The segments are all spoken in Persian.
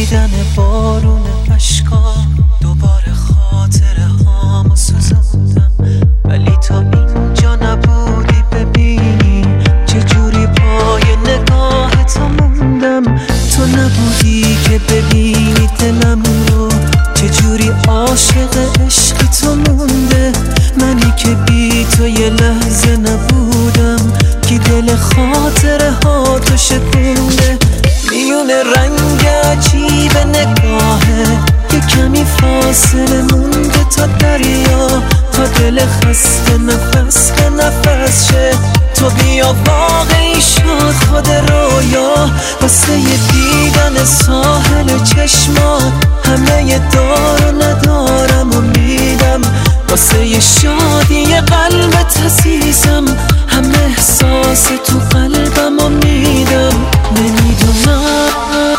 دیدن بارون اشکا دوباره خاطره هامو سوزوندم، ولی تا اینجا نبودی ببینی چجوری پای نگاه تو موندم. تو نبودی که ببینی دلم رو چجوری عاشق عشق تو مونده. منی که بی تو یه لحظه نبودم که دل خاطره ها تو شکونده. میونه رنگ عجیب نگاهه یه کمی فاصله مونده تا دریا، تا دل خسته نفس به نفس شه. تو بیا واقعی شد خود رویا، واسه یه دیدن ساحل چشمات همه دار و ندارم و میدم. واسه یه شادی قلبت عزیزم همه احساس تو قلبم و میدم. نمیدونم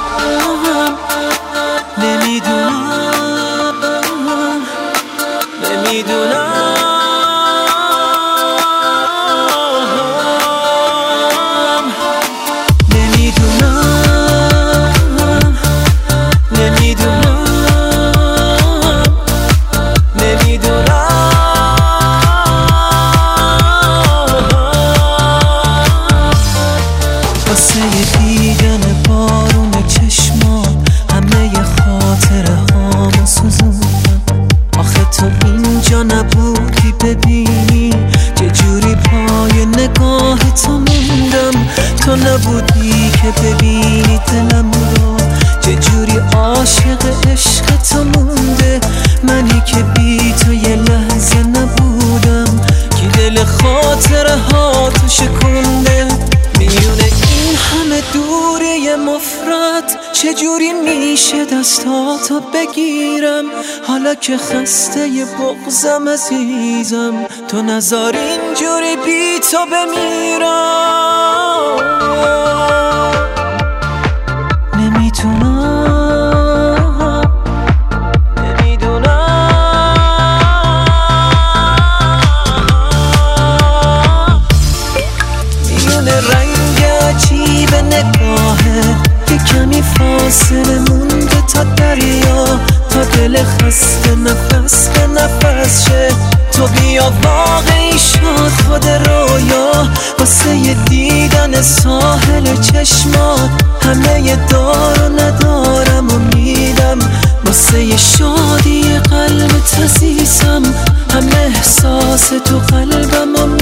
واسه یه دیدن بارون چشمات همه ی خاطره هامو سوزوندم. آخه تو اینجا نبودی ببینی چجوری پای نگاه تو موندم. تو نبودی که ببینی دلم رو چجوری عاشق عشق تو مونده. منی که بی تو یه لحظه نبودم که دل خاطره ها تو شکونده. میونه این همه دوری مفرد چجوری میشه دستاتو بگیرم؟ حالا که خسته ی بغضم عزیزم تو نذار اینجوری بی تو بمیرم. رنگ عجیب نگاهه یه کمی فاصله مونده تا دریا، تا دل خسته نفس به نفس شه. تو بیا واقعی شد خود رویا، واسه یه دیدن ساحل چشمات همه ی دار و ندارم و میدم. واسه یه شادی قلبت عزیزم همه احساس تو قلبم و